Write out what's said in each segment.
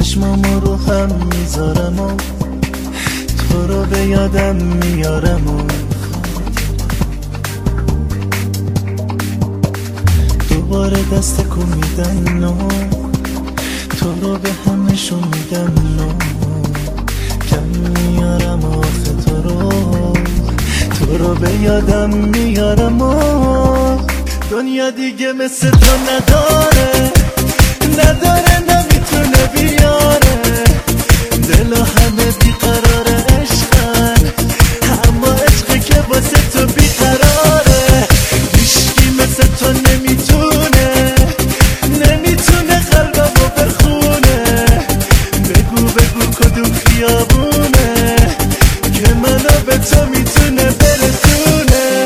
چشمامو رو هم میذارم و تو رو به یادم میارم و دوباره دست کن میدن و تو رو به همشون میگم نو کم میارم آخه تو رو به یادم میارم و دنیا دیگه مثل تو نداره نمیتونه بیاره دلا همه بیقراره عشقن اما عشقی که واسه تو بیقراره هیچکی مثل تو نمیتونه قلبمو بخونه بگو کدوم خیابونه که منو به تو میتونه برسونه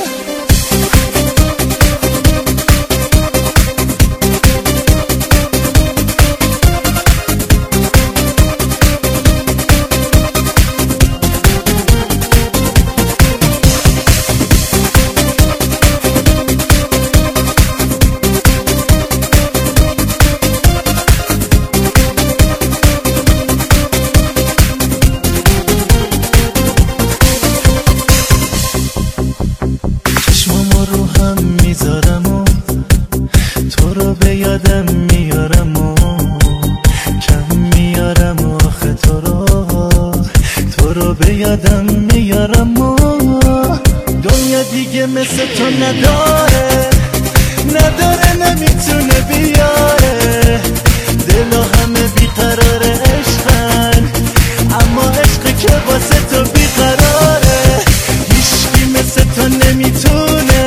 تو رو به یادم میارم و کم میارم آخه تو رو به یادم میارم و دنیا دیگه مثل تو نداره نمیتونه بیاره دلا همه بیقراره عشقن اما عشقی که واسه تو بیقراره هیچکی مثل تو نمیتونه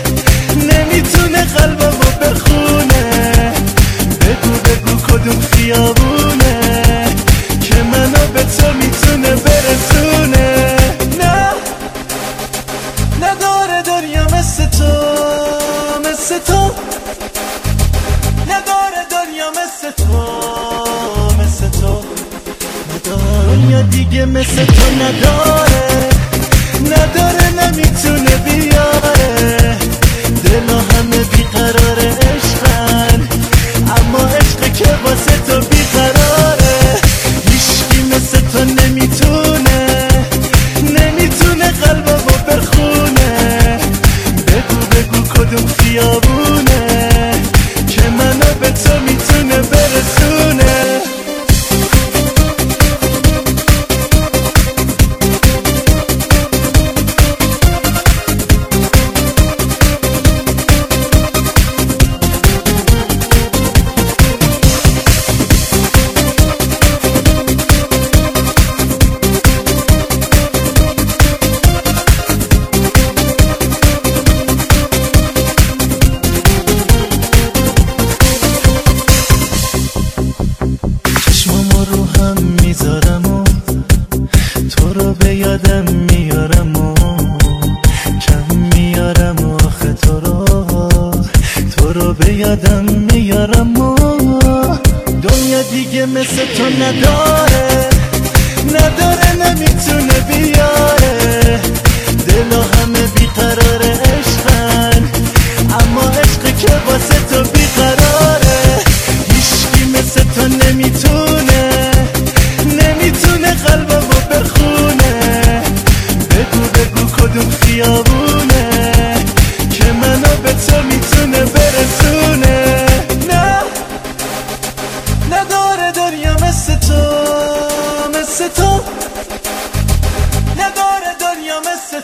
قلبمو بخونه بگو کدوم خیابونه که منو به تو میتونه برسونه نداره دنیا مثل تو نداره دنیا مثل تو دنیا دیگه مثل تو نداره نمیتونه بیاره دلا همه بیقراره عشقن اما عشقی که واسه تو بیقراره هیچکی مثل تو نمیتونه قلبمو بخونه بگو کدوم خیابونه که منو به تو میتونه برسونه تو رو به یادم میارم و کم میارم آخه تو رو به یادم میارم و دنیا دیگه مثل تو نداره نمیتونه بیاره دلا همه بیقراره عشقن اما عشقی که واسه تو بیقراره هیچکی مثل تو نمیتونه قلبمو بخونه بگو کدوم خیابونه که منو به تو میتونه برسونه نداره دنیا مثل تو نداره دنیا مثل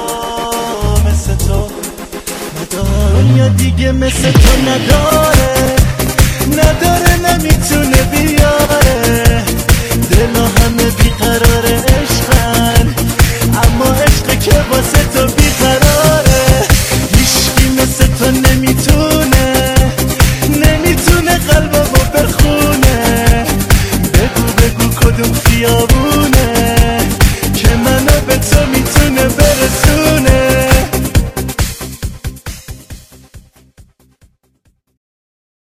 تو دنیا دیگه مثل تو نداره نمیتونه بیاره دلا همه بیقراره عشقن اما عشقی که واسه تو بیقراره هیچکی مثل تو نمیتونه قلبمو بخونه بگو کدوم خیابون